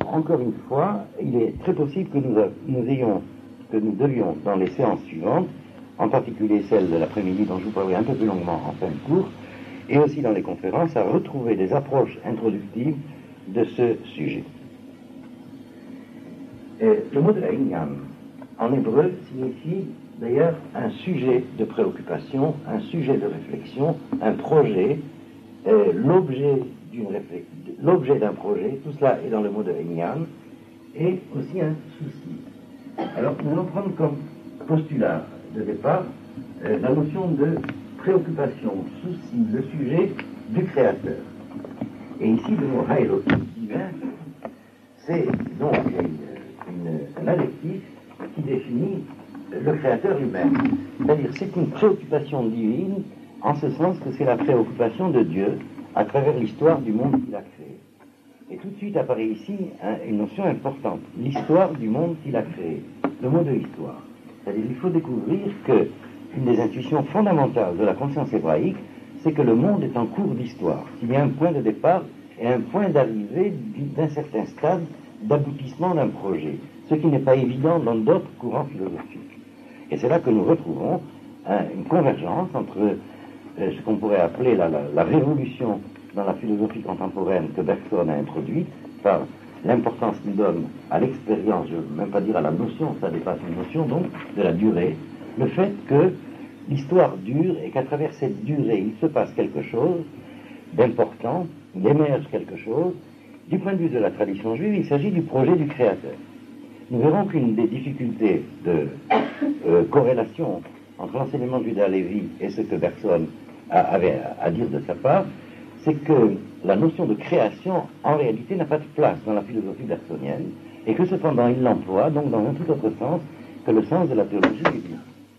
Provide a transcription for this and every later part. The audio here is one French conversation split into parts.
encore une fois, il est très possible que nous devions, dans les séances suivantes, en particulier celle de l'après-midi dont je vous parlerai un peu plus longuement en fin de cours, et aussi dans les conférences, à retrouver des approches introductives de ce sujet. Le mot de Inyan, en hébreu, signifie d'ailleurs un sujet de préoccupation, un sujet de réflexion, un projet, l'objet d'un projet, tout cela est dans le mot de Inyan, et aussi un souci. Alors nous allons prendre comme postulat de départ la notion de préoccupation, souci, le sujet du créateur. Et ici le mot Haïloki, divin, c'est donc un adjectif qui définit le créateur lui-même. C'est-à-dire c'est une préoccupation divine en ce sens que c'est la préoccupation de Dieu à travers l'histoire du monde qu'il a créé. Et tout de suite apparaît ici une notion importante, l'histoire du monde qu'il a créé, le mot de l'histoire. C'est-à-dire qu'il faut découvrir qu'une des intuitions fondamentales de la conscience hébraïque, c'est que le monde est en cours d'histoire. Il y a un point de départ et un point d'arrivée d'un certain stade d'aboutissement d'un projet, ce qui n'est pas évident dans d'autres courants philosophiques. Et c'est là que nous retrouvons une convergence entre ce qu'on pourrait appeler la révolution dans la philosophie contemporaine que Bergson a introduite, par l'importance qu'il donne à l'expérience, je ne veux même pas dire à la notion, ça dépasse une notion donc, de la durée, le fait que l'histoire dure et qu'à travers cette durée, il se passe quelque chose d'important, il émerge quelque chose. Du point de vue de la tradition juive, il s'agit du projet du Créateur. Nous verrons qu'une des difficultés de corrélation entre l'enseignement de Judas Lévi et ce que Bergson avait à dire de sa part, c'est que la notion de création, en réalité, n'a pas de place dans la philosophie bergsonienne, et que cependant il l'emploie, donc dans un tout autre sens que le sens de la théologie biblique.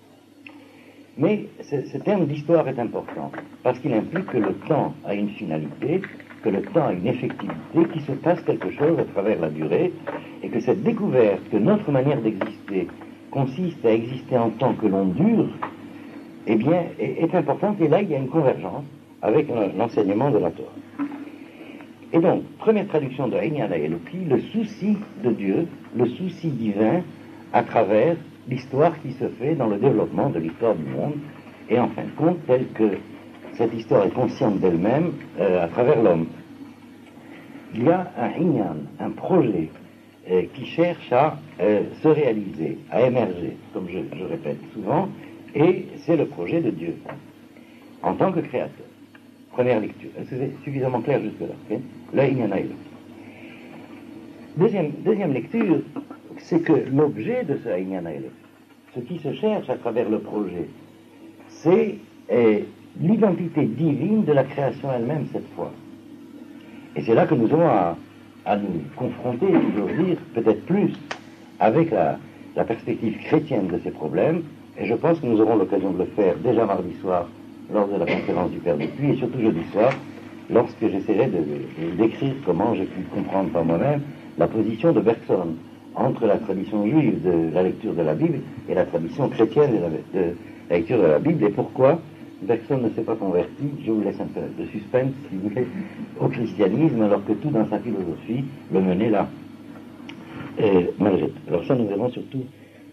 Mais ce terme d'histoire est important, parce qu'il implique que le temps a une finalité, que le temps a une effectivité, qu'il se passe quelque chose à travers la durée, et que cette découverte que notre manière d'exister consiste à exister en tant que l'on dure, eh bien, est importante, et là il y a une convergence avec l'enseignement de la Torah. Et donc, première traduction de Inyan Eloki, le souci de Dieu, le souci divin à travers l'histoire qui se fait dans le développement de l'histoire du monde, et en fin de compte, telle que cette histoire est consciente d'elle-même à travers l'homme. Il y a un Inyan, un projet qui cherche à se réaliser, à émerger, comme je répète souvent, et c'est le projet de Dieu, en tant que créateur. Première lecture. C'est suffisamment clair jusque-là. Okay? Là, il y en a eu. Deuxième lecture, c'est que l'objet de ce Inyan Eloki, ce qui se cherche à travers le projet, c'est l'identité divine de la création elle-même cette fois. Et c'est là que nous avons à nous confronter, si j'ose dire, peut-être plus avec la perspective chrétienne de ces problèmes, et je pense que nous aurons l'occasion de le faire déjà mardi soir lors de la conférence du Père Dupuis, et surtout jeudi soir, lorsque j'essaierai de décrire comment j'ai pu comprendre par moi-même la position de Bergson entre la tradition juive de la lecture de la Bible et la tradition chrétienne de la lecture de la Bible, et pourquoi Bergson ne s'est pas converti, je vous laisse un peu de suspense, si vous voulez, au christianisme, alors que tout dans sa philosophie le menait là. Malgré tout. Alors ça, nous verrons surtout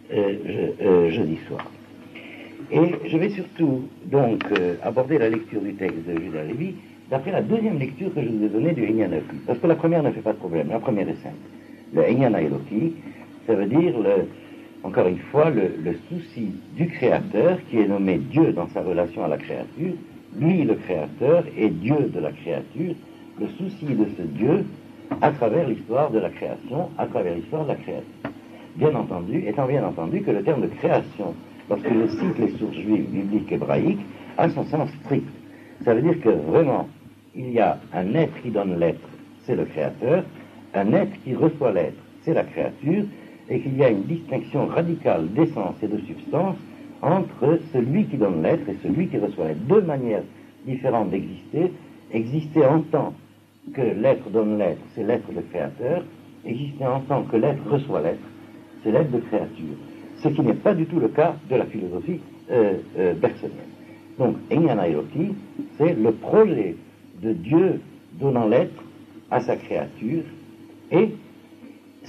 jeudi soir. Et je vais surtout donc aborder la lecture du texte de Judas Lévi d'après la deuxième lecture que je vous ai donnée du Inyan Eloki. Parce que la première ne fait pas de problème, la première est simple. Le Inyan Eloki, ça veut dire, encore une fois, le souci du Créateur qui est nommé Dieu dans sa relation à la créature, lui le Créateur et Dieu de la créature, le souci de ce Dieu à travers l'histoire de la création, à travers l'histoire de la créature. Bien entendu que le terme de création, lorsque je cite les sources juives, bibliques, hébraïques, a son sens strict. Ça veut dire que vraiment, il y a un être qui donne l'être, c'est le Créateur, un être qui reçoit l'être, c'est la créature, et qu'il y a une distinction radicale d'essence et de substance entre celui qui donne l'être et celui qui reçoit l'être. Deux manières différentes d'exister, exister en tant que l'être donne l'être, c'est l'être de créateur, exister en tant que l'être reçoit l'être, c'est l'être de créature. Ce qui n'est pas du tout le cas de la philosophie bergsonienne. Donc, Inyan Eloki, c'est le projet de Dieu donnant l'être à sa créature, et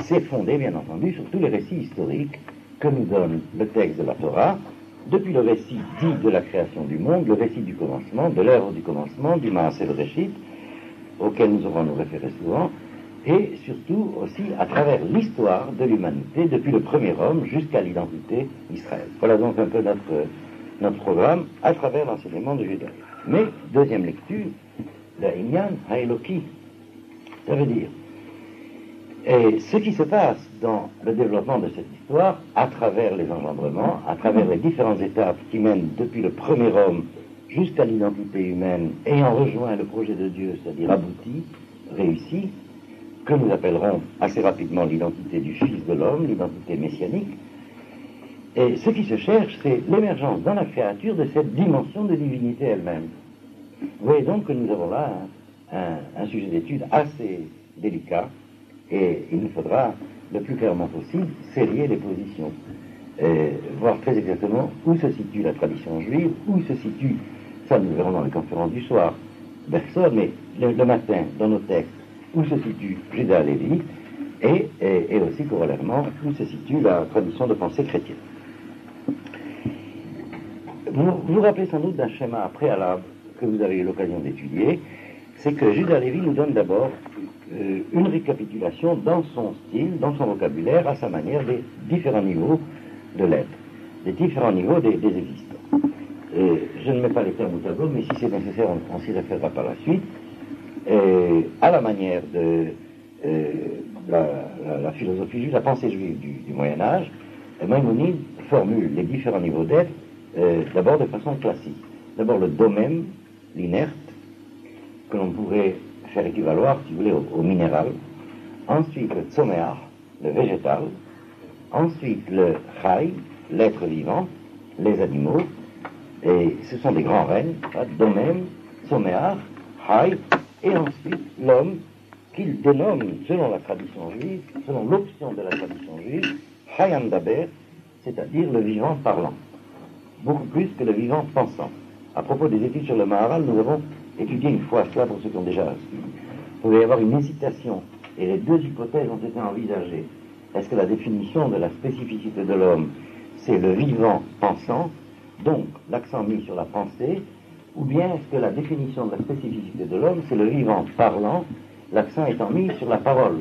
s'est fondé, bien entendu, sur tous les récits historiques que nous donne le texte de la Torah, depuis le récit dit de la création du monde, le récit du commencement, de l'œuvre du commencement, du Maaseh Bereshit, auquel nous aurons nous référer souvent, et surtout aussi à travers l'histoire de l'humanité, depuis le premier homme jusqu'à l'identité d'Israël. Voilà donc un peu notre programme à travers l'enseignement de Judas. Mais, deuxième lecture, la Inyan Haeloki, ça veut dire, et ce qui se passe dans le développement de cette histoire, à travers les engendrements, à travers les différentes étapes qui mènent depuis le premier homme jusqu'à l'identité humaine, ayant rejoint le projet de Dieu, c'est-à-dire abouti, réussi, que nous appellerons assez rapidement l'identité du Fils de l'homme, l'identité messianique. Et ce qui se cherche, c'est l'émergence dans la créature de cette dimension de divinité elle-même. Vous voyez donc que nous avons là un sujet d'étude assez délicat, et il nous faudra, le plus clairement possible, serrer les positions, voir très exactement où se situe la tradition juive, où se situe, ça nous verrons dans les conférences du soir, Bergson, mais le matin, dans nos textes, où se situe Judas Lévi, et aussi corollairement, où se situe la tradition de pensée chrétienne. Vous vous rappelez sans doute d'un schéma préalable que vous avez eu l'occasion d'étudier, c'est que Judas Lévi nous donne d'abord une récapitulation dans son style, dans son vocabulaire, à sa manière, des différents niveaux de l'être, des différents niveaux des existants. Je ne mets pas les termes au tableau, mais si c'est nécessaire, on s'y référera par la suite. À la manière de la philosophie juive, la pensée juive du Moyen-Âge, Maïmonide formule les différents niveaux d'être d'abord de façon classique. D'abord le domème, l'inerte, que l'on pourrait faire équivaloir, si vous voulez, au minéral. Ensuite le tzomeach, le végétal. Ensuite le chai, l'être vivant, les animaux. Et ce sont des grands règnes, domème, tzomeach, chai, et ensuite l'homme, qu'il dénomme, selon la tradition juive, selon l'option de la tradition juive, chayam daber, c'est-à-dire le vivant parlant. Beaucoup plus que le vivant pensant. À propos des études sur le Maharal, nous avons étudié une fois cela pour ceux qui ont déjà suivi. Il pouvait y avoir une hésitation, et les deux hypothèses ont été envisagées. Est-ce que la définition de la spécificité de l'homme, c'est le vivant pensant, donc l'accent mis sur la pensée, ou bien est-ce que la définition de la spécificité de l'homme, c'est le vivant parlant, l'accent étant mis sur la parole?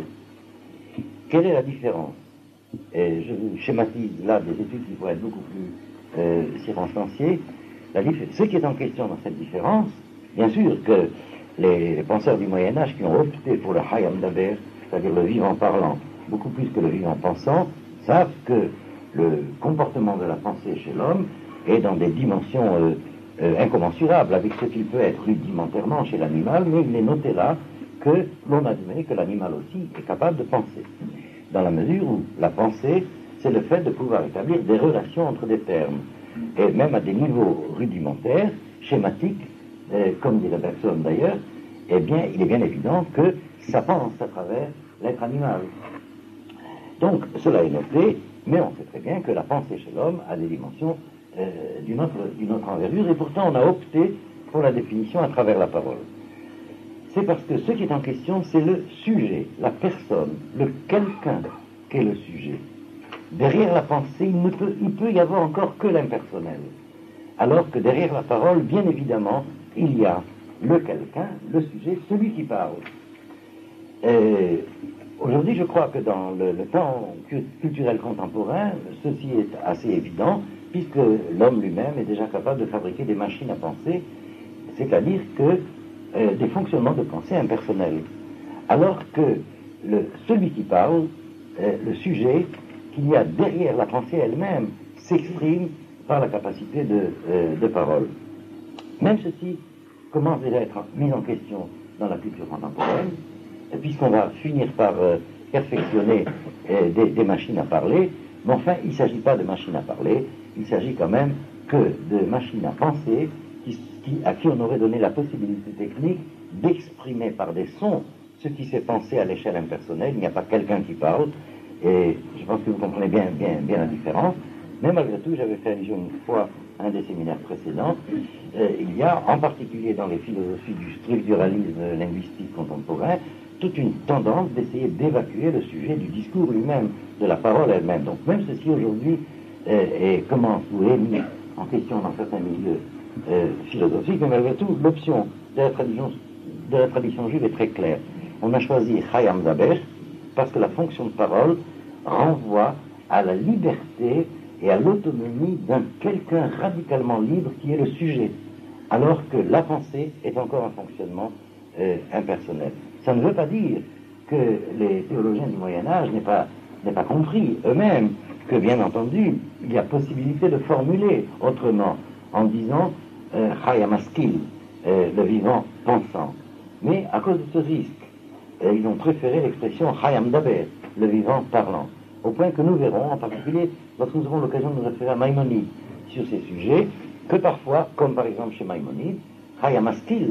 Quelle est la différence? Et je vous schématise là des études qui pourraient être beaucoup plus circonstanciées. Ce qui est en question dans cette différence, bien sûr que les penseurs du Moyen-Âge qui ont opté pour le Hayam Daber, c'est-à-dire le vivant parlant, beaucoup plus que le vivant pensant, savent que le comportement de la pensée chez l'homme est dans des dimensions incommensurables avec ce qu'il peut être rudimentairement chez l'animal, mais il est noté là que l'on admet que l'animal aussi est capable de penser, dans la mesure où la pensée, c'est le fait de pouvoir établir des relations entre des termes, et même à des niveaux rudimentaires, schématiques, comme dirait Bergson d'ailleurs, eh bien, il est bien évident que ça pense à travers l'être animal. Donc, cela est noté, mais on sait très bien que la pensée chez l'homme a des dimensions d'une autre envergure, et pourtant on a opté pour la définition à travers la parole. C'est parce que ce qui est en question, c'est le sujet, la personne, le quelqu'un qu'est le sujet. Derrière la pensée, il peut y avoir encore que l'impersonnel. Alors que derrière la parole, bien évidemment, il y a le quelqu'un, le sujet, celui qui parle. Aujourd'hui, je crois que dans le temps culturel contemporain, ceci est assez évident, puisque l'homme lui-même est déjà capable de fabriquer des machines à penser, c'est-à-dire que des fonctionnements de pensée impersonnels. Alors que celui qui parle, le sujet qu'il y a derrière la pensée elle-même, s'exprime par la capacité de parole. Même ceci commence déjà à être mis en question dans la culture contemporaine, puisqu'on va finir par perfectionner des machines à parler, mais enfin, il ne s'agit pas de machines à parler, il s'agit quand même que de machines à penser à qui on aurait donné la possibilité technique d'exprimer par des sons ce qui s'est pensé à l'échelle impersonnelle. Il n'y a pas quelqu'un qui parle, et je pense que vous comprenez bien la différence. Mais malgré tout, j'avais fait allusion une fois à un des séminaires précédents, il y a en particulier dans les philosophies du structuralisme linguistique contemporain toute une tendance d'essayer d'évacuer le sujet du discours lui-même, de la parole elle-même. Donc même ceci aujourd'hui commence ou est mis en question dans certains milieux philosophiques, mais malgré tout, l'option de la tradition juive est très claire. On a choisi Chaim Daber parce que la fonction de parole renvoie à la liberté et à l'autonomie d'un quelqu'un radicalement libre qui est le sujet, alors que la pensée est encore un fonctionnement impersonnel. Ça ne veut pas dire que les théologiens du Moyen-Âge n'aient pas compris eux-mêmes que, bien entendu, il y a possibilité de formuler autrement, en disant Chayam Askil, le vivant pensant. Mais à cause de ce risque, ils ont préféré l'expression Chayam Daber, le vivant parlant. Au point que nous verrons, en particulier lorsque nous aurons l'occasion de nous référer à Maïmonide sur ces sujets, que parfois, comme par exemple chez Maïmonide, Chayam Askil,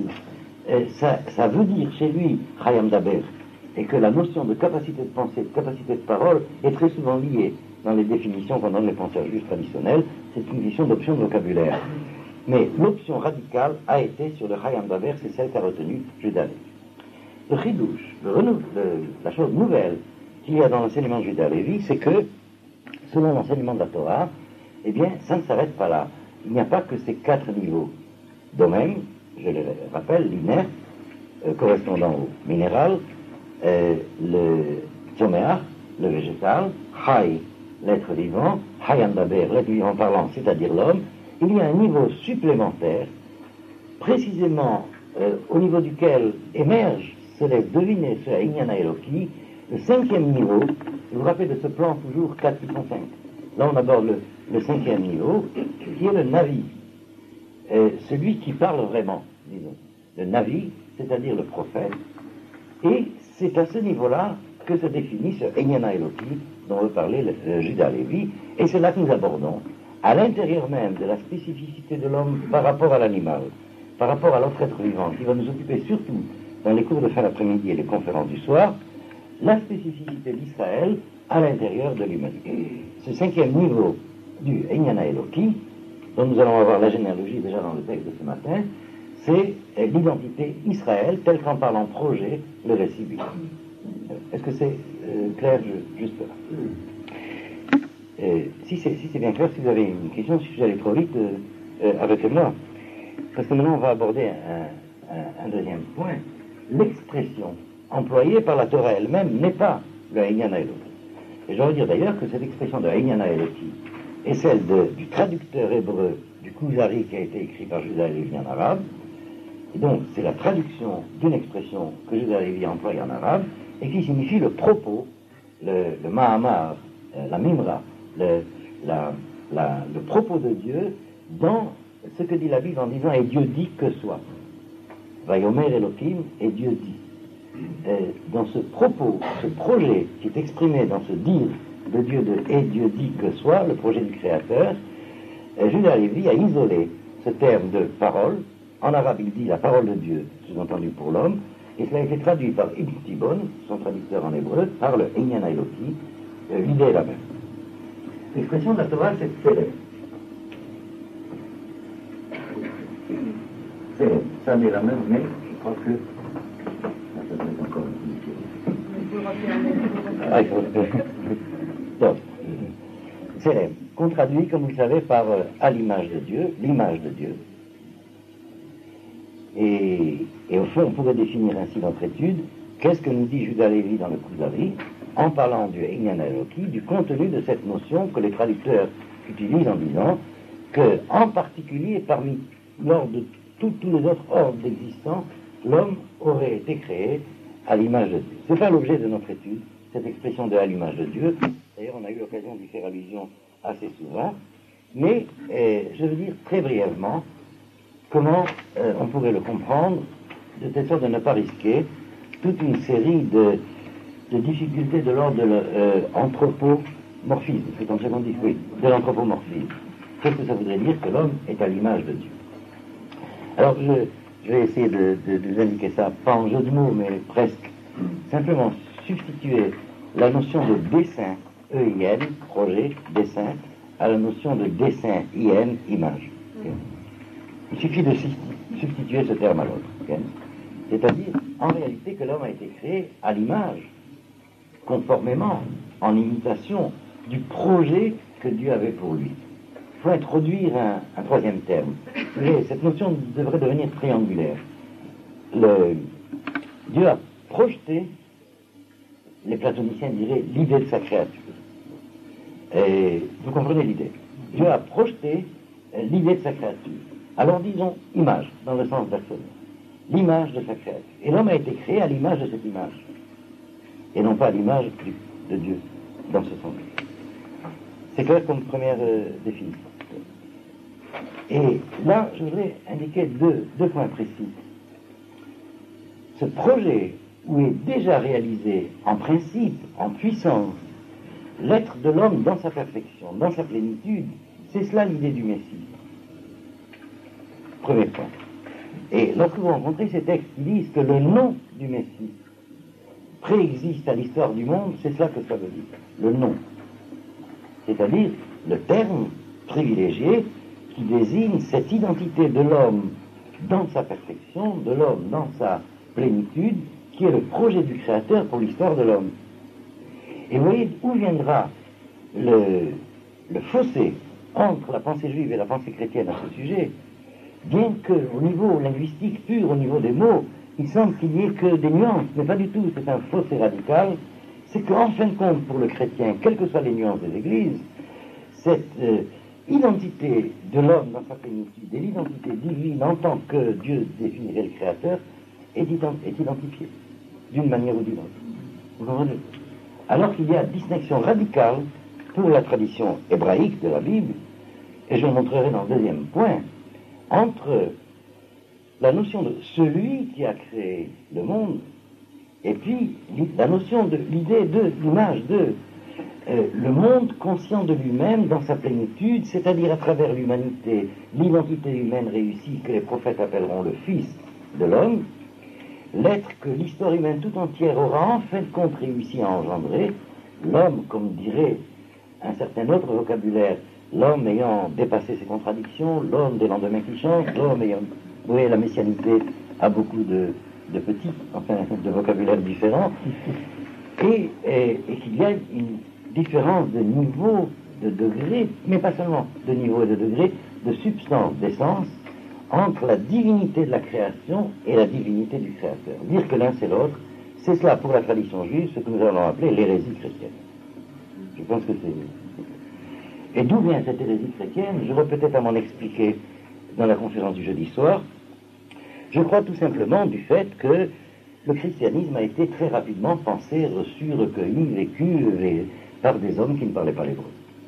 ça veut dire chez lui Chayam Daber, et que la notion de capacité de pensée, de capacité de parole est très souvent liée dans les définitions qu'on donne les penseurs juifs traditionnels. C'est une question d'option de vocabulaire. Mais l'option radicale a été sur le Chayam Daber, c'est celle qu'a retenue Juda Levi. Le chidouche, la chose nouvelle qu'il y a dans l'enseignement de Juda Levi, c'est que, selon l'enseignement de la Torah, eh bien, ça ne s'arrête pas là. Il n'y a pas que ces 4 niveaux. Domaine, je le rappelle, l'inerte, correspondant au minéral, le tzoméach, le végétal, Chai, l'être vivant, Chayam Daber, l'être vivant parlant, c'est-à-dire l'homme. Il y a un niveau supplémentaire, précisément au niveau duquel émerge, se laisse deviner ce Inyan Eloki, le 5e niveau. Vous vous rappelez de ce plan toujours 4 qui sont 5. Là on aborde le 5e niveau, qui est le Navi, celui qui parle vraiment, disons. Le Navi, c'est-à-dire le prophète, et c'est à ce niveau-là que se définit ce Inyan Eloki dont veut parler Juda Levi, et c'est là que nous abordons, à l'intérieur même de la spécificité de l'homme par rapport à l'animal, par rapport à l'autre être vivant, qui va nous occuper surtout dans les cours de fin d'après-midi et les conférences du soir, la spécificité d'Israël à l'intérieur de l'humanité. Ce 5e niveau du Inyan Eloki, dont nous allons avoir la généalogie déjà dans le texte de ce matin, c'est l'identité Israël telle qu'en parle en projet le récit biblique. Est-ce que c'est clair juste là? Si c'est bien clair, si vous avez une question, si j'allais trop vite, arrêtez-moi. Parce que maintenant on va aborder un deuxième point. L'expression employée par la Torah elle-même n'est pas le Inyan Eloki. Et je dois dire d'ailleurs que cette expression de Inyan Eloki est celle du traducteur hébreu du Kuzari qui a été écrit par Juda Levi en arabe. Et donc c'est la traduction d'une expression que Juda Levi a employée en arabe et qui signifie le propos, le Mahamar, la Mimra, le propos de Dieu dans ce que dit la Bible en disant « et Dieu dit que soit ». Vayomer Elohim, et Dieu dit. Dans ce propos, ce projet qui est exprimé dans ce dire de Dieu de « et Dieu dit que soit », le projet du Créateur, Juda Levi a isolé ce terme de parole. En arabe, il dit la parole de Dieu, sous-entendu pour l'homme, et cela a été traduit par Ibn Tibon, son traducteur en hébreu, par le Inyan Eloki. L'idée est la même. L'expression de la Torah, c'est célèbre. Célèbre. Ça n'est la même, mais je crois que ça doit être encore donc, célèbre. Qu'on traduit, comme vous le savez, par à l'image de Dieu, l'image de Dieu. Et au fond, on pourrait définir ainsi notre étude. Qu'est-ce que nous dit Juda Levi dans le Kuzari en parlant du Inyan Eloki, du contenu de cette notion que les traducteurs utilisent en disant que, en particulier, lors de tous les autres ordres d'existence, l'homme aurait été créé à l'image de Dieu. Ce n'est pas l'objet de notre étude, cette expression de à l'image de Dieu. D'ailleurs, on a eu l'occasion d'y faire allusion assez souvent. Mais je veux dire très brièvement comment on pourrait le comprendre, de telle sorte de ne pas risquer toute une série de difficultés de l'ordre de l'anthropomorphisme. C'est comme ça qu'on dit, oui, de l'anthropomorphisme. Qu'est-ce que ça voudrait dire que l'homme est à l'image de Dieu? Alors, je vais essayer de vous indiquer ça, pas en jeu de mots, mais presque. Simplement substituer la notion de dessin, E-I-N, projet, dessin, à la notion de dessin, I-N, image. Okay. Il suffit de substituer ce terme à l'autre. Okay. C'est-à-dire en réalité que l'homme a été créé à l'image, conformément, en imitation du projet que Dieu avait pour lui. Il faut introduire un troisième terme. Et cette notion devrait devenir triangulaire. Dieu a projeté, les platoniciens diraient, l'idée de sa créature. Et vous comprenez l'idée. Dieu a projeté l'idée de sa créature. Alors disons image, dans le sens personnel. L'image de sa créature. Et l'homme a été créé à l'image de cette image. Et non pas à l'image de Dieu, dans ce sens. C'est clair comme première définition. Et là, je voudrais indiquer deux points précis. Ce projet où est déjà réalisé en principe, en puissance, l'être de l'homme dans sa perfection, dans sa plénitude, c'est cela l'idée du Messie. Premier point. Et lorsque vous rencontrez ces textes qui disent que le nom du Messie préexiste à l'histoire du monde, c'est cela que ça veut dire, le nom. C'est-à-dire le terme privilégié qui désigne cette identité de l'homme dans sa perfection, de l'homme dans sa plénitude, qui est le projet du Créateur pour l'histoire de l'homme. Et vous voyez où viendra le fossé entre la pensée juive et la pensée chrétienne à ce sujet, bien qu'au niveau linguistique pur, au niveau des mots, il semble qu'il n'y ait que des nuances, mais pas du tout, c'est un fossé radical. C'est qu'en fin de compte, pour le chrétien, quelles que soient les nuances des églises, cette identité de l'homme dans sa plénitude et l'identité divine en tant que Dieu définirait le Créateur est identifiée d'une manière ou d'une autre. Vous comprenez? Alors qu'il y a distinction radicale pour la tradition hébraïque de la Bible, et je le montrerai dans le deuxième point, entre la notion de celui qui a créé le monde et puis la notion de l'idée de l'image de le monde conscient de lui-même dans sa plénitude, c'est-à-dire à travers l'humanité, l'identité humaine réussie que les prophètes appelleront le Fils de l'homme, l'être que l'histoire humaine tout entière aura en fin de compte réussi à engendrer, l'homme, comme dirait un certain autre vocabulaire, l'homme ayant dépassé ses contradictions, l'homme des lendemains qui changent, l'homme ayant... Vous voyez, la messianité a beaucoup de petits, enfin, de vocabulaire différents, et qu'il y a une différence de niveau, de degré, mais pas seulement de niveau et de degré, de substance, d'essence, entre la divinité de la création et la divinité du Créateur. Dire que l'un c'est l'autre, c'est cela pour la tradition juive, ce que nous allons appeler l'hérésie chrétienne. Je pense que c'est... Et d'où vient cette hérésie chrétienne? J'aurais peut-être à m'en expliquer dans la conférence du jeudi soir. Je crois tout simplement du fait que le christianisme a été très rapidement pensé, reçu, recueilli, vécu par des hommes qui ne parlaient pas l'hébreu.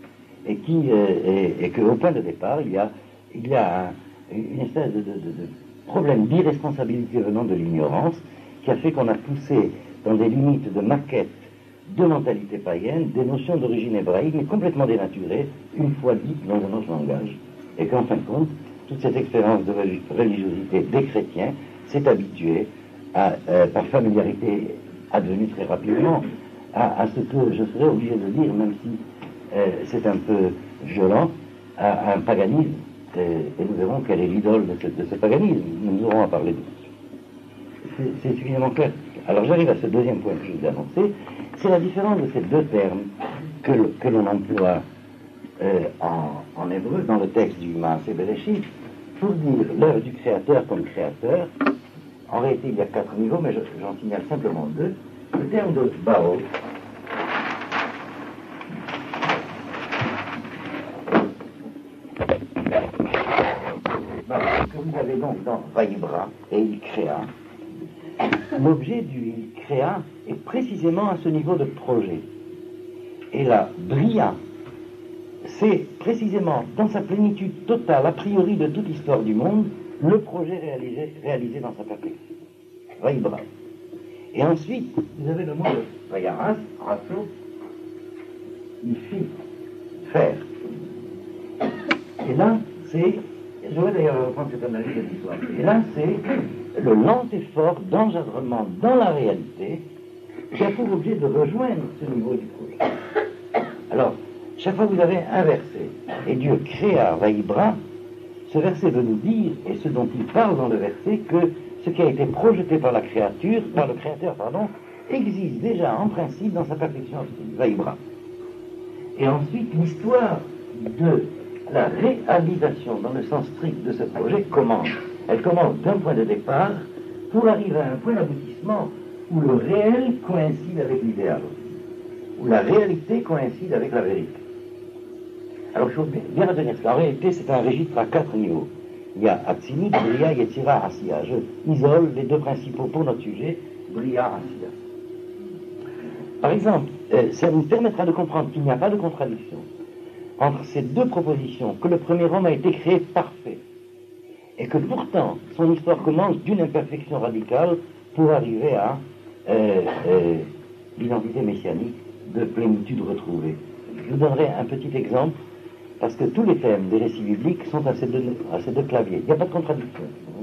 Et qu'au point de départ, il y a une espèce de problème d'irresponsabilité venant de l'ignorance qui a fait qu'on a poussé dans des limites de maquette de mentalité païenne des notions d'origine hébraïque mais complètement dénaturées une fois dites dans un autre langage. Et qu'en fin de compte, toute cette expérience de religiosité des chrétiens s'est habituée par familiarité advenue très rapidement à ce que je serais obligé de dire, même si c'est un peu violent, à un paganisme. Et nous verrons quelle est l'idole de ce paganisme. Nous aurons à parler de ça. C'est suffisamment clair. Alors j'arrive à ce deuxième point que je vous ai annoncé. C'est la différence de ces deux termes que l'on emploie en hébreu dans le texte du Maaseh Bereshit pour dire l'œuvre du Créateur comme Créateur. En réalité, il y a 4 niveaux, mais j'en signale simplement 2. Le terme de Bao, que vous avez donc dans Vaïbra, et il créa. L'objet du il créa est précisément à ce niveau de projet. Et la Bria, c'est précisément dans sa plénitude totale, a priori de toute l'histoire du monde, le projet réalisé dans sa perfection. Vaïbra. Et ensuite, vous avez le mot de Vayaras, Rasso, il fit, faire. Et là, c'est, je vais d'ailleurs reprendre cette analyse de l'histoire, et là, c'est le lent effort d'engendrement dans la réalité qui a pour objet de rejoindre ce niveau du projet. Alors, chaque fois que vous avez un verset, et Dieu créa Vaïbra, ce verset veut nous dire, et ce dont il parle dans le verset, que ce qui a été projeté par le créateur, existe déjà en principe dans sa perfection absolue, Vaïbra. Et ensuite, l'histoire de la réalisation dans le sens strict de ce projet commence. Elle commence d'un point de départ pour arriver à un point d'aboutissement où le réel coïncide avec l'idéal, où la réalité coïncide avec la vérité. Alors il faut bien retenir ça. En réalité, c'est un registre à 4 niveaux. Il y a Atsinut, Bria, Yetzira, Asiya. Je isole les deux principaux pour notre sujet, Bria, Asiya. Par exemple, ça nous permettra de comprendre qu'il n'y a pas de contradiction entre ces deux propositions, que le premier homme a été créé parfait, et que pourtant son histoire commence d'une imperfection radicale pour arriver à l'identité messianique de plénitude retrouvée. Je vous donnerai un petit exemple, parce que tous les thèmes des récits bibliques sont à ces deux claviers. Il n'y a pas de contradiction.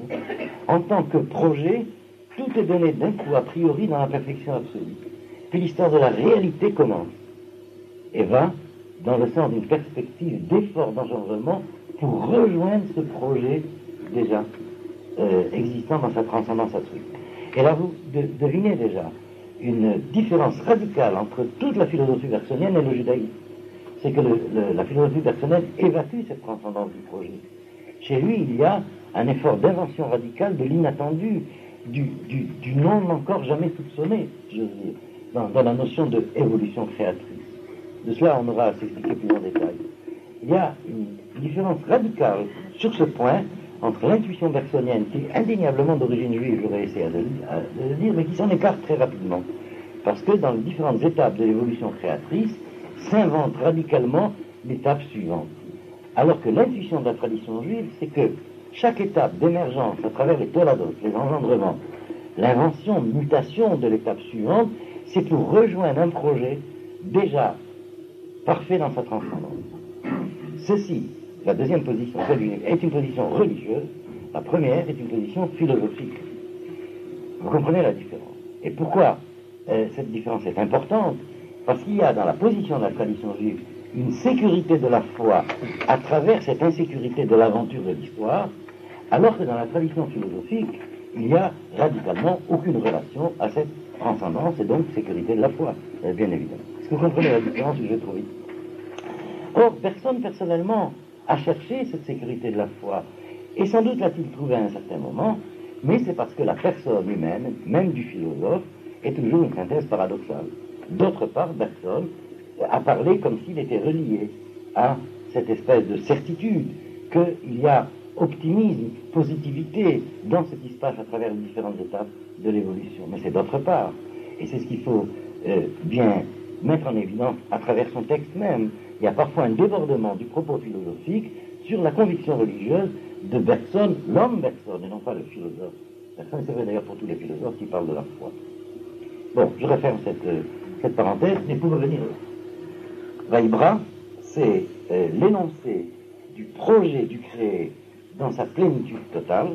En tant que projet, tout est donné d'un coup a priori dans la perfection absolue. Puis l'histoire de la réalité commence et va dans le sens d'une perspective d'effort d'engendrement pour rejoindre ce projet déjà existant dans sa transcendance absolue. Et là, vous devinez déjà une différence radicale entre toute la philosophie bergsonienne et le judaïsme. C'est que la philosophie bergsonienne évacue cette transcendance du projet. Chez lui, il y a un effort d'invention radicale de l'inattendu, du non encore jamais soupçonné, je veux dire, dans la notion de évolution créatrice. De cela, on aura à s'expliquer plus en détail. Il y a une différence radicale sur ce point entre l'intuition bergsonienne, qui est indéniablement d'origine juive, j'aurais essayé de le dire, mais qui s'en écarte très rapidement. Parce que dans les différentes étapes de l'évolution créatrice, s'invente radicalement l'étape suivante. Alors que l'intuition de la tradition juive, c'est que chaque étape d'émergence à travers les tolados, les engendrements, l'invention, mutation de l'étape suivante, c'est pour rejoindre un projet déjà parfait dans sa transcendance. Ceci, la deuxième position, est une position religieuse, la première est une position philosophique. Vous comprenez la différence. Et pourquoi cette différence est importante? Parce qu'il y a dans la position de la tradition juive une sécurité de la foi à travers cette insécurité de l'aventure de l'histoire, alors que dans la tradition philosophique, il n'y a radicalement aucune relation à cette transcendance et donc sécurité de la foi, bien évidemment. Est-ce que vous comprenez la différence que je trouve ici? Or, personne personnellement a cherché cette sécurité de la foi, et sans doute l'a-t-il trouvé à un certain moment, mais c'est parce que la personne humaine, même du philosophe, est toujours une synthèse paradoxale. D'autre part, Bergson a parlé comme s'il était relié à cette espèce de certitude qu'il y a optimisme, positivité dans ce qui se passe à travers les différentes étapes de l'évolution. Mais c'est d'autre part. Et c'est ce qu'il faut bien mettre en évidence à travers son texte même. Il y a parfois un débordement du propos philosophique sur la conviction religieuse de Bergson, l'homme Bergson, et non pas le philosophe. Bergson, c'est vrai d'ailleurs pour tous les philosophes qui parlent de la foi. Bon, je referme cette parenthèse, mais pour revenir Vaïbra, c'est l'énoncé du projet du créé dans sa plénitude totale.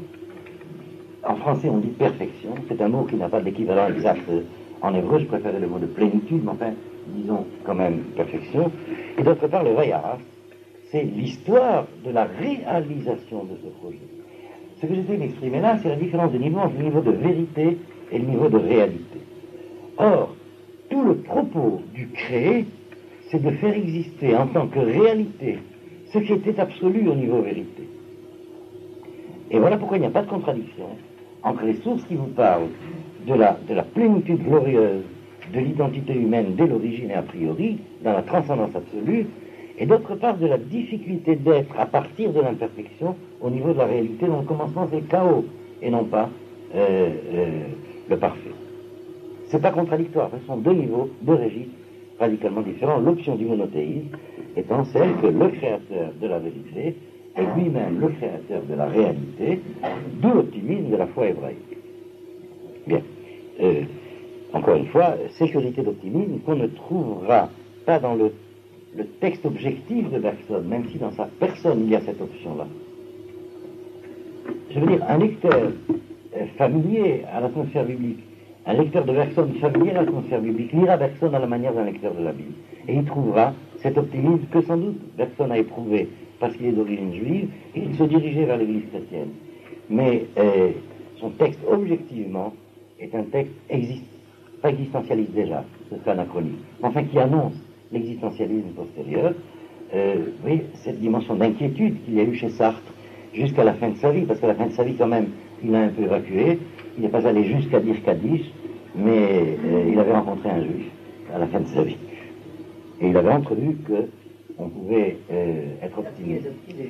En français, on dit perfection. C'est un mot qui n'a pas d'équivalent exact en hébreu. Je préférais le mot de plénitude, mais enfin, disons quand même perfection. Et d'autre part, le Vaïaras, c'est l'histoire de la réalisation de ce projet. Ce que j'essaie d'exprimer là, c'est la différence de niveau entre le niveau de vérité et le niveau de réalité. Or, tout le propos du créé, c'est de faire exister en tant que réalité ce qui était absolu au niveau vérité. Et voilà pourquoi il n'y a pas de contradiction entre les sources qui vous parlent de la plénitude glorieuse de l'identité humaine dès l'origine et a priori, dans la transcendance absolue, et d'autre part de la difficulté d'être à partir de l'imperfection au niveau de la réalité dont le commencement c'est le chaos et non pas le parfait. C'est pas contradictoire, ce sont deux niveaux, deux registres radicalement différents, l'option du monothéisme étant celle que le créateur de la vérité est lui-même le créateur de la réalité, d'où l'optimisme de la foi hébraïque. Bien. Encore une fois, sécurité d'optimisme qu'on ne trouvera pas dans le texte objectif de Bergson, même si dans sa personne il y a cette option-là. Je veux dire, un lecteur familier à l'atmosphère biblique, un lecteur de Bergson familier à l'atmosphère biblique, lira Bergson à la manière d'un lecteur de la Bible. Et il trouvera cet optimisme que sans doute Bergson a éprouvé parce qu'il est d'origine juive et il se dirigeait vers l'église chrétienne. Mais son texte, objectivement, est un texte pas existentialiste déjà, ce serait anachronique, enfin qui annonce l'existentialisme postérieur. Vous voyez, cette dimension d'inquiétude qu'il y a eu chez Sartre jusqu'à la fin de sa vie, parce qu'à la fin de sa vie, quand même, il a un peu évacué, il n'est pas allé jusqu'à dire Kaddish, mais il avait rencontré un juif à la fin de sa vie. Et il avait entrevu qu'on pouvait être optimiste.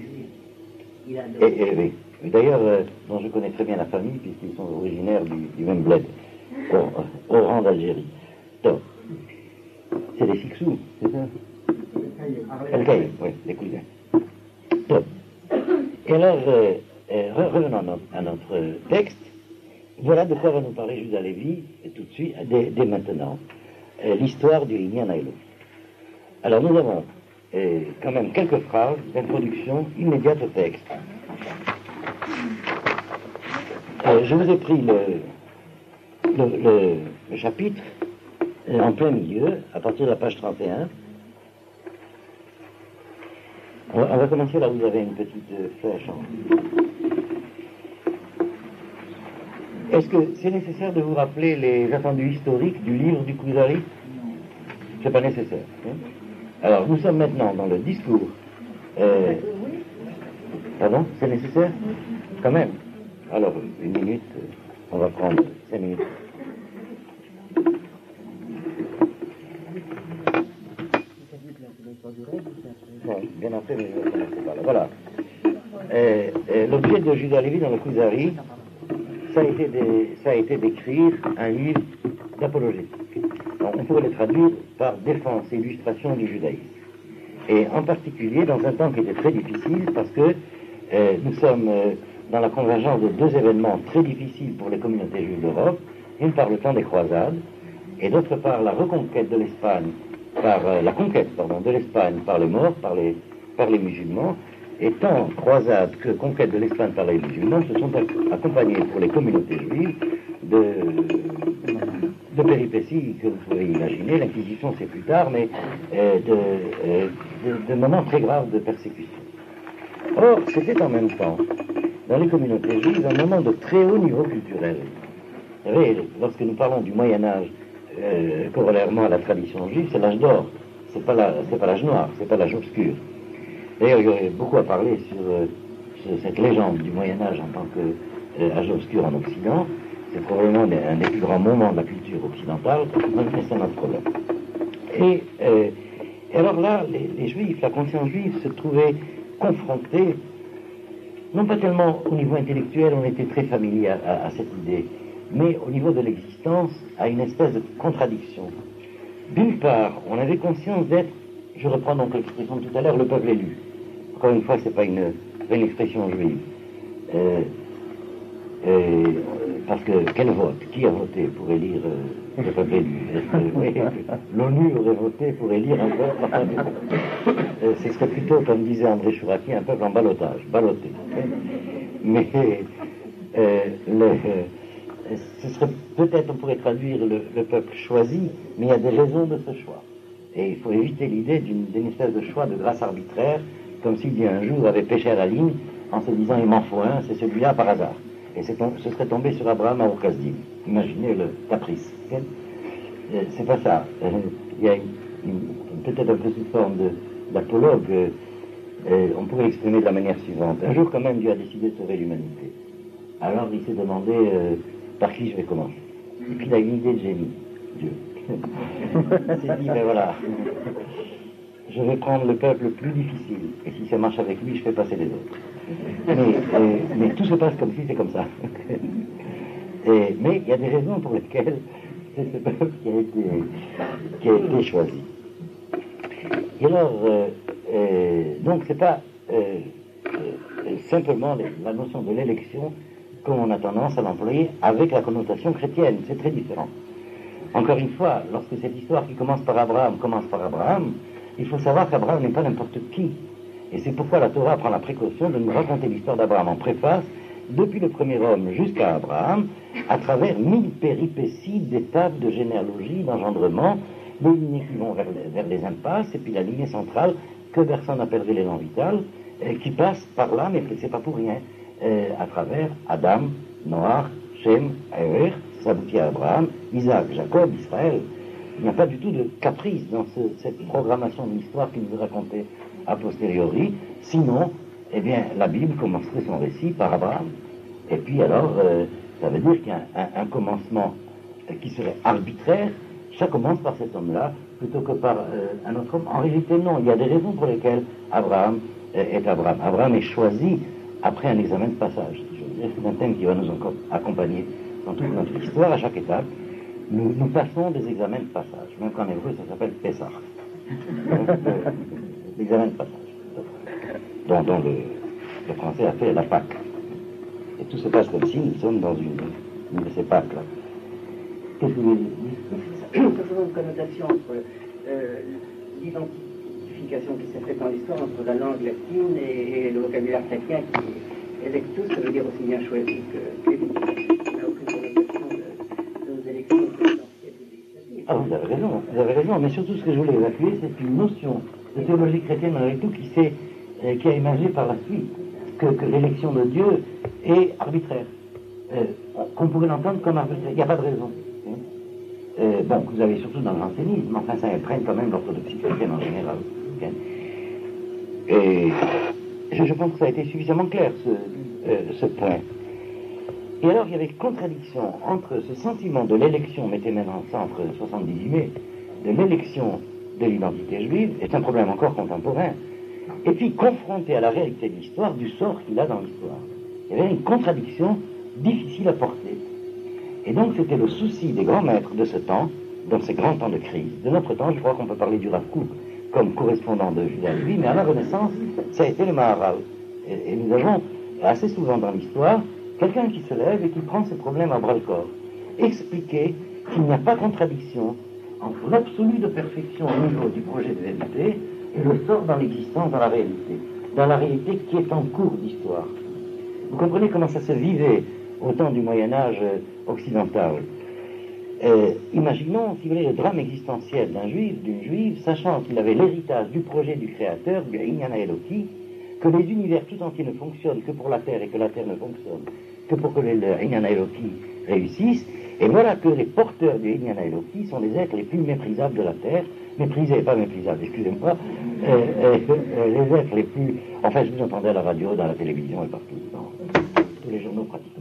Oui. D'ailleurs, dont je connais très bien la famille, puisqu'ils sont originaires du même bled, au rang d'Algérie. Donc, c'est des Siksous, c'est ça? El-Kaï, oui, les cousins. Donc, et alors, revenons à notre texte. Voilà de quoi va nous parler Judas Lévy tout de suite, dès maintenant, l'histoire du Inyan Haïlou. Alors, nous avons quand même quelques phrases d'introduction immédiate au texte. Je vous ai pris le chapitre en plein milieu, à partir de la page 31. On va commencer là où vous avez une petite flèche. Est-ce que c'est nécessaire de vous rappeler les attendus historiques du livre du Kuzari? C'est pas nécessaire. Hein? Alors, nous sommes maintenant dans le discours. Pardon? C'est nécessaire? Quand même. Alors, une minute, on va prendre 5 minutes. Non, bien entré, mais je ne commence pas là. Voilà. L'objet de Judas Lévy dans le Kuzari, ça a été d'écrire un livre d'apologétique. On pourrait le traduire par défense et illustration du judaïsme. Et en particulier dans un temps qui était très difficile, parce que nous sommes dans la convergence de deux événements très difficiles pour les communautés juives d'Europe, d'une part le temps des croisades, et d'autre part la reconquête de l'Espagne, la conquête de l'Espagne par les morts, par les musulmans, et tant croisades que conquête de l'Espagne par les musulmans se sont accompagnées pour les communautés juives de péripéties que vous pouvez imaginer. L'Inquisition c'est plus tard, mais de moments très graves de persécution. Or, c'était en même temps, dans les communautés juives, un moment de très haut niveau culturel. Vous savez, lorsque nous parlons du Moyen-Âge, corollairement à la tradition juive, c'est l'âge d'or. C'est pas l'âge noir, c'est pas l'âge obscur. D'ailleurs, il y aurait beaucoup à parler sur cette légende du Moyen-Âge en tant qu'âge obscur en Occident. C'est probablement un des plus grands moments de la culture occidentale, mais c'est notre problème. Et alors là, les Juifs, la conscience juive se trouvait confrontée, non pas tellement au niveau intellectuel, on était très familier à cette idée, mais au niveau de l'existence, à une espèce de contradiction. D'une part, on avait conscience d'être, je reprends donc l'expression de tout à l'heure, le peuple élu. Encore une fois, c'est pas une expression juive. Parce que quel vote? Qui a voté pour élire le peuple élu? L'ONU aurait voté pour élire un peuple. Ce serait plutôt, comme disait André Chouraki, un peuple en ballottage, ballotté. Mais ce serait peut-être, on pourrait traduire le peuple choisi, mais il y a des raisons de ce choix. Et il faut éviter l'idée d'une espèce de choix de grâce arbitraire, comme si Dieu un jour avait pêché à la ligne en se disant il m'en faut un, c'est celui-là par hasard. Et ce serait tombé sur Abraham à Orkazdim. Imaginez le caprice. C'est pas ça. Il y a peut-être un peu sous forme d'apologue, on pourrait l'exprimer de la manière suivante. Un jour, quand même, Dieu a décidé de sauver l'humanité. Alors, il s'est demandé par qui je vais commencer. Et puis, il a une idée de génie, Dieu. Il s'est dit, ben voilà, je vais prendre le peuple le plus difficile. Et si ça marche avec lui, je fais passer les autres. Mais tout se passe comme si c'est comme ça. Mais il y a des raisons pour lesquelles c'est ce peuple qui a été choisi. Et alors, donc c'est pas simplement la notion de l'élection comme on a tendance à l'employer avec la connotation chrétienne, c'est très différent. Encore une fois, lorsque cette histoire qui commence par Abraham, il faut savoir qu'Abraham n'est pas n'importe qui. Et c'est pourquoi la Torah prend la précaution de nous raconter l'histoire d'Abraham en préface, depuis le premier homme jusqu'à Abraham, à travers 1000 péripéties d'étapes de généalogie, d'engendrement, les lignées qui vont vers les impasses, et puis la lignée centrale, que personne appellerait l'élan vital, qui passe par là, mais c'est pas pour rien, à travers Adam, Noach, Shem, Ever, ça aboutit à Abraham, Isaac, Jacob, Israël. Il n'y a pas du tout de caprice dans cette programmation de l'histoire qui nous est racontée a posteriori. Sinon, eh bien, la Bible commencerait son récit par Abraham. Et puis alors, ça veut dire qu'il y a un commencement qui serait arbitraire. Ça commence par cet homme-là, plutôt que par un autre homme. En réalité, non. Il y a des raisons pour lesquelles Abraham est Abraham. Abraham est choisi après un examen de passage. C'est un thème qui va nous accompagner dans toute notre histoire, à chaque étape. Nous passons des examens de passage. Même qu'en hébreu, ça s'appelle Pessah. L'examen de passage. Dont le français a fait la Pâque. Et tout se passe comme si nous sommes dans une de ces Pâques-là. Qu'est-ce que vous voulez dire? Ça faisant une connotation entre l'identification qui s'est faite dans l'histoire entre la langue latine et le vocabulaire chrétien qui est electus, ça veut dire aussi bien choisi que élu. Il n'y a aucune connotation de nos élections présidentielles ou législatives. Ah, vous avez raison, mais surtout ce que je voulais évacuer, c'est une notion de théologie chrétienne malgré tout qui a émergé par la suite, que l'élection de Dieu est arbitraire. Qu'on pourrait l'entendre comme arbitraire, il n'y a pas de raison. Bon, vous avez surtout dans l'enseignisme, mais enfin ça imprègne quand même l'orthodoxie chrétienne en général. Et je pense que ça a été suffisamment clair, ce point. Et alors il y avait contradiction entre ce sentiment de l'élection, mettez maintenant ça entre 78 mai, de l'élection de l'identité juive, est un problème encore contemporain, et puis confronté à la réalité de l'histoire, du sort qu'il a dans l'histoire. Il y avait une contradiction difficile à porter. Et donc c'était le souci des grands maîtres de ce temps, dans ces grands temps de crise. De notre temps, je crois qu'on peut parler du Rav Kook comme correspondant de Judas Lévy, mais à la Renaissance, ça a été le Maharal. Et nous avons assez souvent dans l'histoire quelqu'un qui se lève et qui prend ce problème à bras-le-corps. Expliquer qu'il n'y a pas contradiction entre l'absolu de perfection au niveau du projet de vérité et le sort dans l'existence, dans la réalité qui est en cours d'histoire. Vous comprenez comment ça se vivait au temps du Moyen-Âge occidental. Imaginons, si vous voulez, le drame existentiel d'un juif, d'une juive, sachant qu'il avait l'héritage du projet du Créateur, du Inyan Eloki, que les univers tout entiers ne fonctionnent que pour la Terre et que la Terre ne fonctionne que pour que le Inyan Eloki réussisse, et voilà que les porteurs du Inyan Eloki sont les êtres les plus méprisables de la Terre, méprisés, pas méprisables, excusez-moi, les êtres les plus... Enfin, je vous entendais à la radio, dans la télévision et partout, dans tous les journaux pratiquement.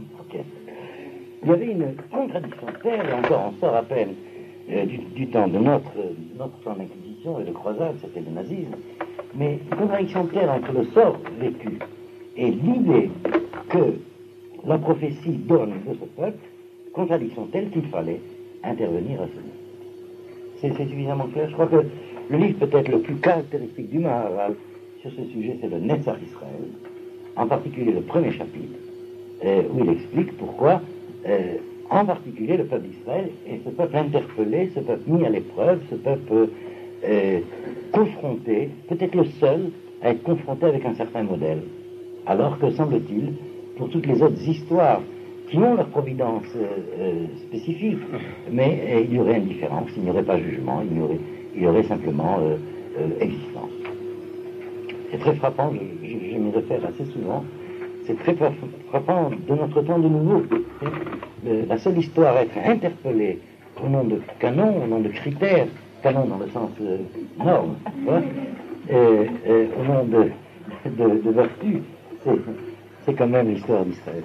Il y avait une contradiction telle, et encore on sort à peine du temps de notre temps d'inquisition et de croisade, c'était le nazisme, mais une contradiction telle entre le sort vécu et l'idée que la prophétie donne de ce peuple, contradiction telle qu'il fallait intervenir à ce niveau. C'est suffisamment clair. Je crois que le livre peut-être le plus caractéristique du Maharal sur ce sujet, c'est le Netzach Israël, en particulier le premier chapitre, où il explique pourquoi en particulier le peuple d'Israël est ce peuple interpellé, ce peuple mis à l'épreuve, ce peuple confronté, peut-être le seul à être confronté avec un certain modèle. Alors que, semble-t-il, pour toutes les autres histoires qui ont leur providence spécifique, mais il y aurait indifférence, il n'y aurait pas jugement, il y aurait simplement existence. C'est très frappant, je m'y réfère assez souvent. C'est très frappant de notre temps de nouveau. La seule histoire à être interpellée au nom de canon, au nom de critères, canon dans le sens norme, au nom de vertu, c'est quand même l'histoire d'Israël.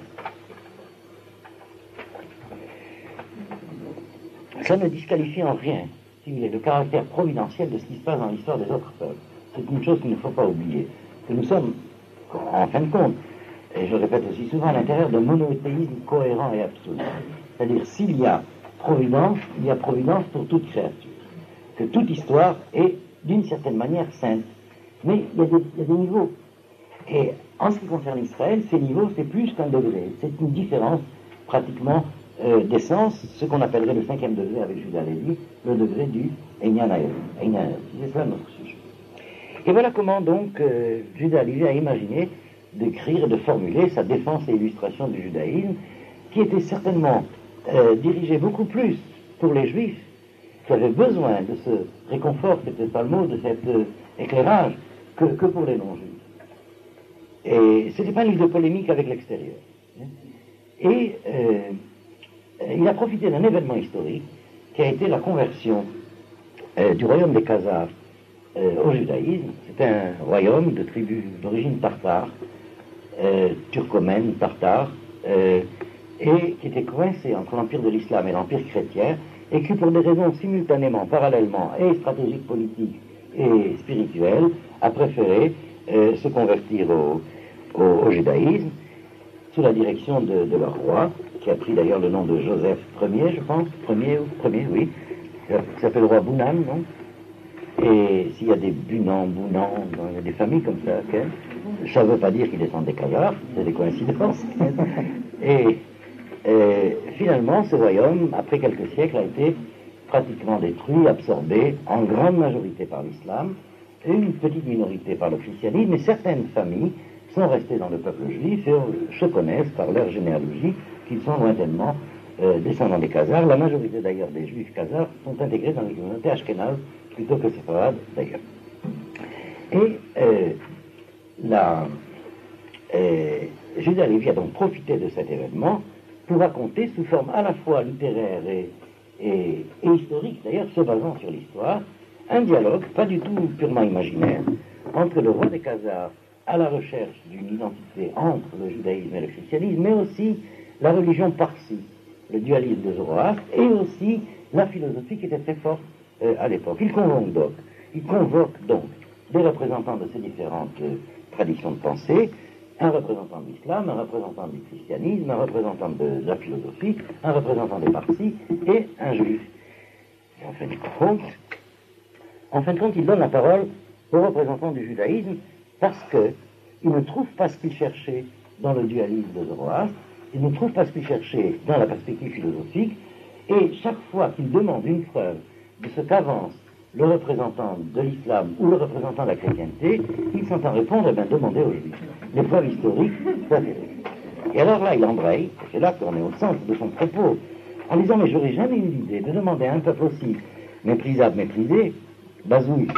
Ça ne disqualifie en rien, si vous voulez, le caractère providentiel de ce qui se passe dans l'histoire des autres peuples. C'est une chose qu'il ne faut pas oublier. Que nous sommes, en fin de compte, et je le répète aussi souvent, à l'intérieur d'un monothéisme cohérent et absolu. C'est-à-dire, s'il y a providence, il y a providence pour toute créature. Que toute histoire est, d'une certaine manière, sainte. Mais il y a des niveaux. Et en ce qui concerne Israël, ces niveaux, c'est plus qu'un degré. C'est une différence, pratiquement, d'essence, ce qu'on appellerait le 5e degré avec Judas Lévy, le degré du Einyan Hael. C'est ça notre sujet. Et voilà comment, donc, Judas Lévy a imaginé d'écrire et de formuler sa défense et illustration du judaïsme, qui était certainement dirigée beaucoup plus pour les juifs qui avaient besoin de ce réconfort, c'est peut-être pas le mot, de cet éclairage, que pour les non-juifs. Et ce n'était pas un livre de polémique avec l'extérieur. Et il a profité d'un événement historique qui a été la conversion du royaume des Khazars au judaïsme. C'était un royaume de tribus d'origine tartare, turcomène, tartare, et qui était coincé entre l'empire de l'islam et l'empire chrétien, et qui, pour des raisons simultanément, parallèlement, et stratégiques, politiques et spirituelles, a préféré se convertir au judaïsme, sous la direction de leur roi, qui a pris d'ailleurs le nom de Joseph Ier, je pense, Premier, oui, qui s'appelle le roi Bounan, non? Et s'il y a des Bunan, il y a des familles comme ça, ça ne veut pas dire qu'ils descendent des Khazars, c'est des coïncidences. Et finalement, ce royaume, après quelques siècles, a été pratiquement détruit, absorbé, en grande majorité par l'islam, et une petite minorité par le christianisme, mais certaines familles sont restées dans le peuple juif et se connaissent par leur généalogie qu'ils sont lointainement descendants des Khazars. La majorité d'ailleurs des juifs Khazars sont intégrés dans les communautés ashkénazes plutôt que séfarades d'ailleurs. Et Juda Lévi a donc profité de cet événement pour raconter sous forme à la fois littéraire et historique, d'ailleurs se basant sur l'histoire, un dialogue, pas du tout purement imaginaire, entre le roi des Khazars à la recherche d'une identité entre le judaïsme et le christianisme, mais aussi la religion parsie, le dualisme de Zoroastre, et aussi la philosophie qui était très forte à l'époque. Il convoque donc des représentants de ces différentes traditions de pensée, un représentant de l'islam, un représentant du christianisme, un représentant de la philosophie, un représentant des parsis et un juif. Et en fin de compte, il donne la parole aux représentants du judaïsme parce qu'il ne trouve pas ce qu'il cherchait dans le dualisme de Zoroastre, il ne trouve pas ce qu'il cherchait dans la perspective philosophique, et chaque fois qu'il demande une preuve de ce qu'avance le représentant de l'islam ou le représentant de la chrétienté, il s'entend répondre, demandez aux juifs. Les preuves historiques soient vérifiées. Et alors là, il embraye, c'est là qu'on est au centre de son propos, en disant, mais j'aurais jamais eu l'idée de demander à un peuple aussi méprisable, méprisé, bazouille,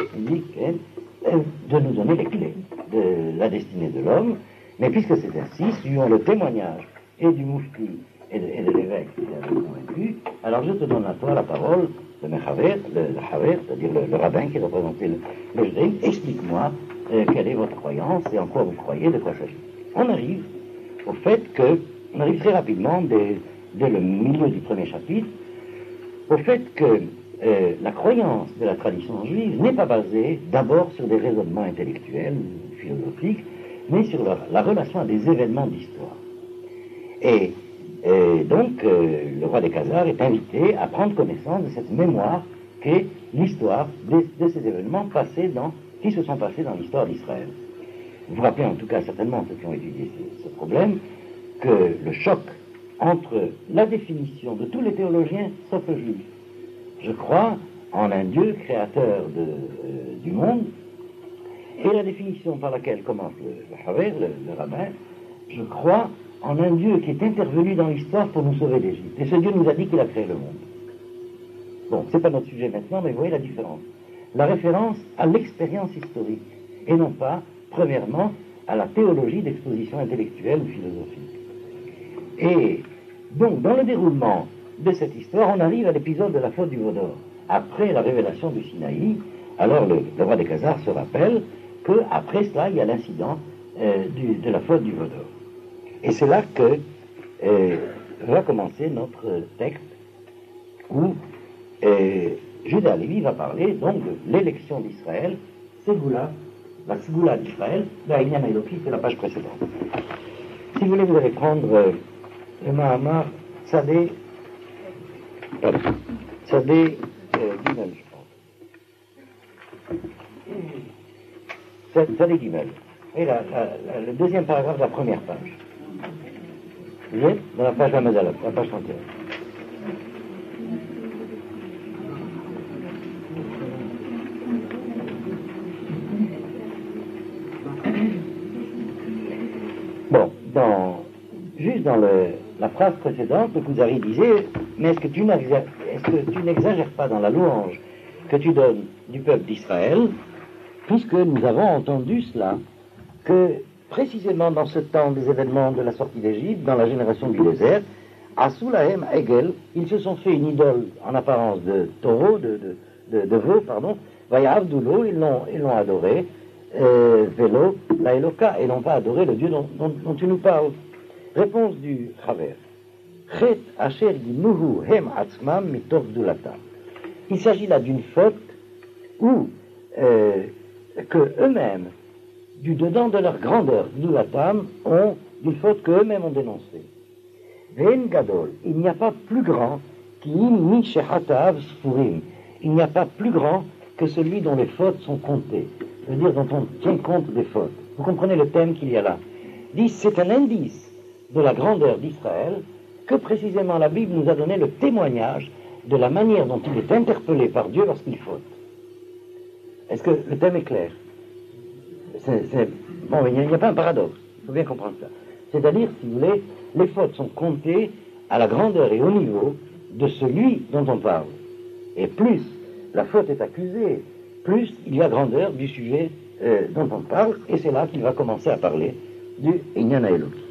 de nous donner les clés de la destinée de l'homme, mais puisque c'est ainsi, suivant le témoignage et du moufti et de l'évêque qui l'a convaincu, alors je te donne à toi la parole de Mechaver, c'est-à-dire le rabbin qui représentait le judaïsme. Explique-moi quelle est votre croyance et en quoi vous croyez, de quoi s'agit. On arrive au fait on arrive très rapidement, dès le milieu du premier chapitre, au fait que la croyance de la tradition juive n'est pas basée d'abord sur des raisonnements intellectuels ou philosophiques, mais sur la relation à des événements d'histoire. Et donc, le roi des Khazars est invité à prendre connaissance de cette mémoire qu'est l'histoire de ces événements qui se sont passés dans l'histoire d'Israël. Vous vous rappelez en tout cas certainement, ceux qui ont étudié ce problème, que le choc entre la définition de tous les théologiens, sauf le juif, je crois en un Dieu créateur du monde, et la définition par laquelle commence le rabbin, je crois en un Dieu qui est intervenu dans l'histoire pour nous sauver d'Égypte. Et ce Dieu nous a dit qu'il a créé le monde. Bon, c'est pas notre sujet maintenant, mais vous voyez la différence. La référence à l'expérience historique, et non pas, premièrement, à la théologie d'exposition intellectuelle ou philosophique. Et donc, dans le déroulement de cette histoire, on arrive à l'épisode de la faute du veau d'or. Après la révélation du Sinaï, alors le roi des Khazars se rappelle qu'après cela, il y a l'incident de la faute du veau d'or. Et c'est là que va commencer notre texte où Juda Lévi va parler donc de l'élection d'Israël, Ségoula, la Ségoula d'Israël, la Inyan Eloki, c'est la page précédente. Si vous voulez, vous allez prendre le Mahamar Sadeh Gimel, je pense. Sadeh Gimel. Et le deuxième paragraphe de la première page. Vous êtes dans la page Hamazalot, la page 31. Bon, juste dans la phrase précédente, le Kuzari disait, mais est-ce que tu n'exagères pas dans la louange que tu donnes du peuple d'Israël, puisque nous avons entendu cela, que précisément dans ce temps des événements de la sortie d'Égypte, dans la génération du désert, Asulahem Egel, ils se sont fait une idole en apparence de taureau, de veau, pardon. Vayavdulo, ils l'ont adoré. Vélo, la Eloka, et n'ont pas adoré le Dieu dont tu nous parles. Réponse du Chaver. Chet Asher Ginuhu Hem Atzmam Mitor Gdulatam. Il s'agit là d'une faute où que eux-mêmes, du dedans de leur grandeur, Gdulatam, ont d'une faute qu'eux-mêmes ont dénoncée. Ve'en Gadol, il n'y a pas plus grand qu'im mi shehatav sfurim. Il n'y a pas plus grand que celui dont les fautes sont comptées. Je veux dire, dont on tient compte des fautes. Vous comprenez le thème qu'il y a là. C'est un indice de la grandeur d'Israël que précisément la Bible nous a donné le témoignage de la manière dont il est interpellé par Dieu lorsqu'il faute. Est-ce que le thème est clair? Bon, il n'y a pas un paradoxe. Il faut bien comprendre ça. C'est-à-dire, si vous voulez, les fautes sont comptées à la grandeur et au niveau de celui dont on parle. Et plus la faute est accusée, plus il y a grandeur du sujet dont on parle, et c'est là qu'il va commencer à parler du Inyan Eloki.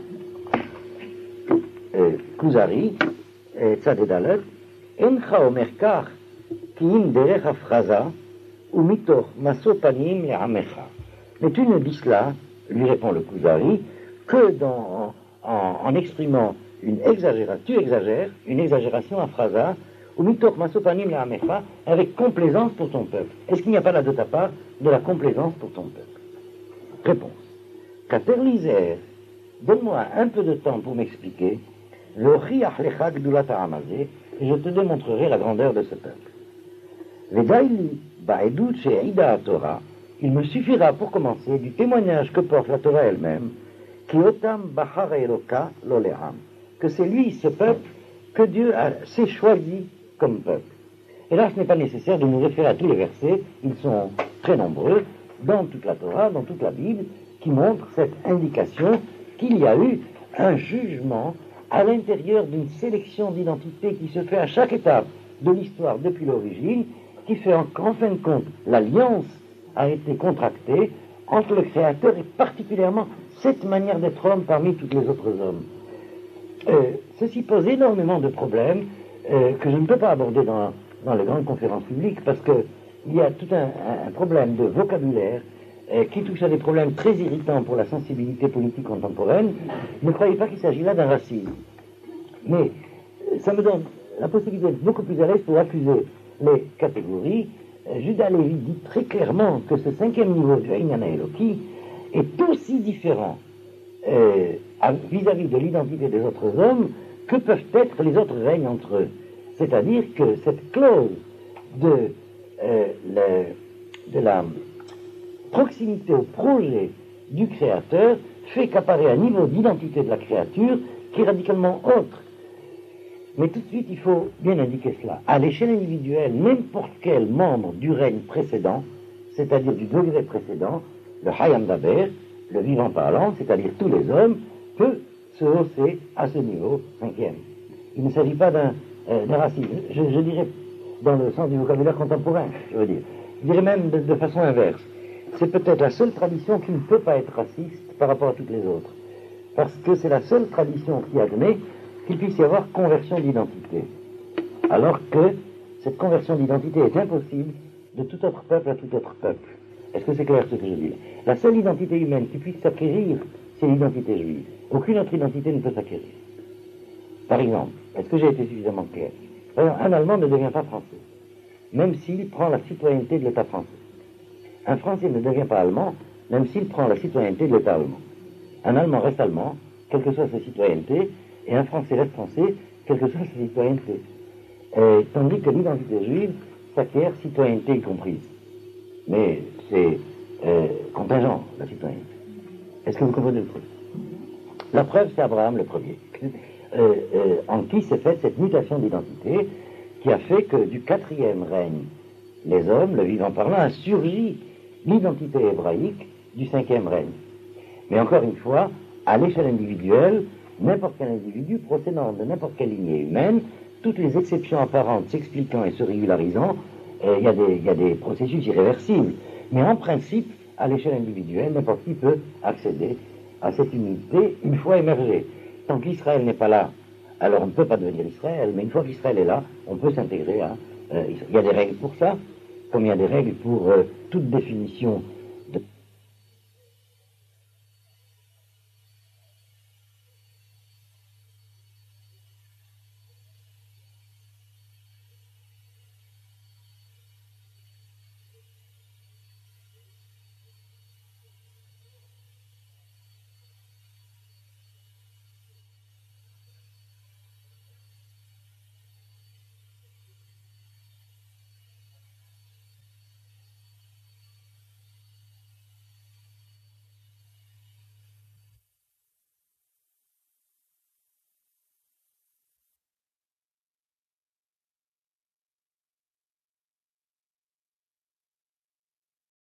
Kuzari, Tzadedalet, Encha Omer Kach, Ki im derech hafraza, ou mitoch masopanim le'amecha. Mais tu ne dis cela, lui répond le Kuzari, que en exprimant une exagération, tu exagères, une exagération à phrasa, ou mitoch masopanim le'amecha, avec complaisance pour ton peuple. Est-ce qu'il n'y a pas là de ta part de la complaisance pour ton peuple? Réponse. Kater lizer, donne-moi un peu de temps pour m'expliquer, le riach lecha gdulata amazé, et je te démontrerai la grandeur de ce peuple. Vedaili ba'edut she'ida Torah, il me suffira pour commencer du témoignage que porte la Torah elle-même, qui otam bahar eloka loleam, que c'est lui, ce peuple, que Dieu s'est choisi comme peuple. Et là, ce n'est pas nécessaire de nous référer à tous les versets, ils sont très nombreux, dans toute la Torah, dans toute la Bible, qui montrent cette indication qu'il y a eu un jugement à l'intérieur d'une sélection d'identités qui se fait à chaque étape de l'histoire depuis l'origine, qui fait qu'en fin de compte, l'alliance a été contractée entre le Créateur et particulièrement cette manière d'être homme parmi tous les autres hommes. Ceci pose énormément de problèmes que je ne peux pas aborder dans les grandes conférences publiques parce qu'il y a tout un problème de vocabulaire qui touche à des problèmes très irritants pour la sensibilité politique contemporaine. Ne croyez pas qu'il s'agit là d'un racisme. Mais ça me donne la possibilité d'être beaucoup plus à l'aise pour accuser les catégories. Judas Lévi dit très clairement que ce cinquième niveau du Inyan Eloki est aussi différent vis-à-vis de l'identité des autres hommes que peuvent être les autres règnes entre eux. C'est-à-dire que cette clause de la proximité au projet du Créateur fait qu'apparaît un niveau d'identité de la créature qui est radicalement autre. Mais tout de suite, il faut bien indiquer cela. À l'échelle individuelle, n'importe quel membre du règne précédent, c'est-à-dire du degré précédent, le Hayam Daber, le vivant parlant, c'est-à-dire tous les hommes, peut se hausser à ce niveau cinquième. Il ne s'agit pas d'un racisme. Je dirais, dans le sens du vocabulaire contemporain, je dirais même de façon inverse. C'est peut-être la seule tradition qui ne peut pas être raciste par rapport à toutes les autres. Parce que c'est la seule tradition qui admet qu'il puisse y avoir conversion d'identité. Alors que cette conversion d'identité est impossible de tout autre peuple à tout autre peuple. Est-ce que c'est clair ce que je dis? La seule identité humaine qui puisse s'acquérir, c'est l'identité juive. Aucune autre identité ne peut s'acquérir. Par exemple, est-ce que j'ai été suffisamment clair? Par exemple, un Allemand ne devient pas français, même s'il prend la citoyenneté de l'État français. Un Français ne devient pas allemand, même s'il prend la citoyenneté de l'État allemand. Un Allemand reste allemand, quelle que soit sa citoyenneté, et un Français reste français, quelle que soit sa citoyenneté. Tandis que l'identité juive s'acquiert, citoyenneté y comprise. Mais c'est contingent, la citoyenneté. Est-ce que vous comprenez le truc? La preuve, c'est Abraham le premier, en qui s'est faite cette mutation d'identité, qui a fait que du quatrième règne, les hommes, le vivant parlant, a surgi l'identité hébraïque du cinquième règne. Mais encore une fois, à l'échelle individuelle, n'importe quel individu procédant de n'importe quelle lignée humaine, toutes les exceptions apparentes s'expliquant et se régularisant, il y a des processus irréversibles. Mais en principe, à l'échelle individuelle, n'importe qui peut accéder à cette unité une fois émergée. Tant qu'Israël n'est pas là, alors on ne peut pas devenir Israël, mais une fois qu'Israël est là, on peut s'intégrer à Israël. Il y a des règles pour ça, comme il y a des règles pour toute définition